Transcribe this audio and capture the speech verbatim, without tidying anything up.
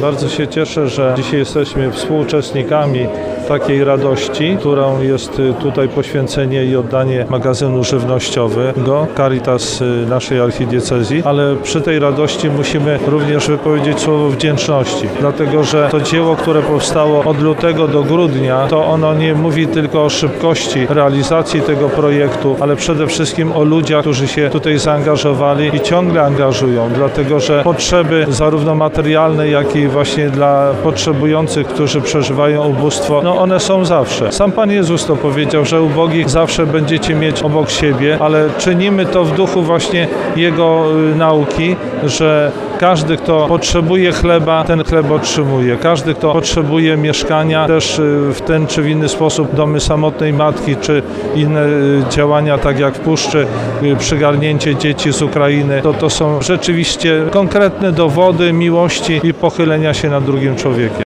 Bardzo się cieszę, że dzisiaj jesteśmy współuczestnikami takiej radości, którą jest tutaj poświęcenie i oddanie magazynu żywnościowego Caritas naszej archidiecezji, ale przy tej radości musimy również wypowiedzieć słowo wdzięczności, dlatego że to dzieło, które powstało od lutego do grudnia, to ono nie mówi tylko o szybkości realizacji tego projektu, ale przede wszystkim o ludziach, którzy się tutaj zaangażowali i ciągle angażują, dlatego że potrzeby zarówno materialne, jak i właśnie dla potrzebujących, którzy przeżywają ubóstwo, no one są zawsze. Sam Pan Jezus to powiedział, że ubogich zawsze będziecie mieć obok siebie, ale czynimy to w duchu właśnie Jego nauki, że każdy, kto potrzebuje chleba, ten chleb otrzymuje. Każdy, kto potrzebuje mieszkania, też w ten czy w inny sposób, domy samotnej matki, czy inne działania, tak jak w Puszczy, przygarnięcie dzieci z Ukrainy, to to są rzeczywiście konkretne dowody miłości i pochylenia się nad drugim człowiekiem.